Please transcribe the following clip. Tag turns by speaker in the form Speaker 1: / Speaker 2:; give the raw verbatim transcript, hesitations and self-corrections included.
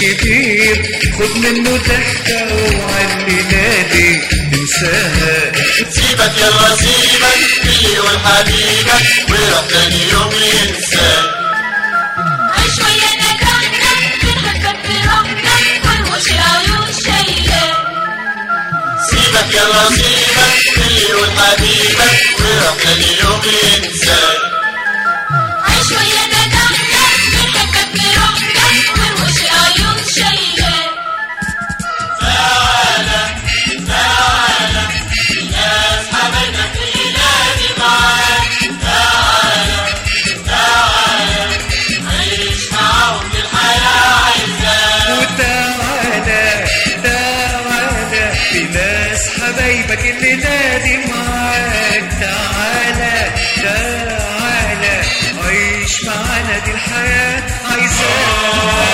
Speaker 1: كبير خد منه ضحكة وعلي نادي تنساها.
Speaker 2: سيبك يلا سيبك اللي يقول حبيبك ويروح تاني يوم ينساك.
Speaker 3: عيش ويانا جنة بنحبك برحمة ونوش العيون شايلاك.
Speaker 2: سيبك يلا سيبك اللي يقول حبيبك ويروح تاني يوم ينساك.
Speaker 3: عيش ويانا جنة بنحبك برحمة ونوش العيون شايلاك.
Speaker 2: تعالى تعالى الناس حبايبك الليلة معاك. تعالى تعالى عيش معاهم الحياة عايزاك.
Speaker 1: وتعالى تعالى في ناس حبايبك اللي نادي معاك. تعالى تعالى عيش معانا دي الحياة عايزاك.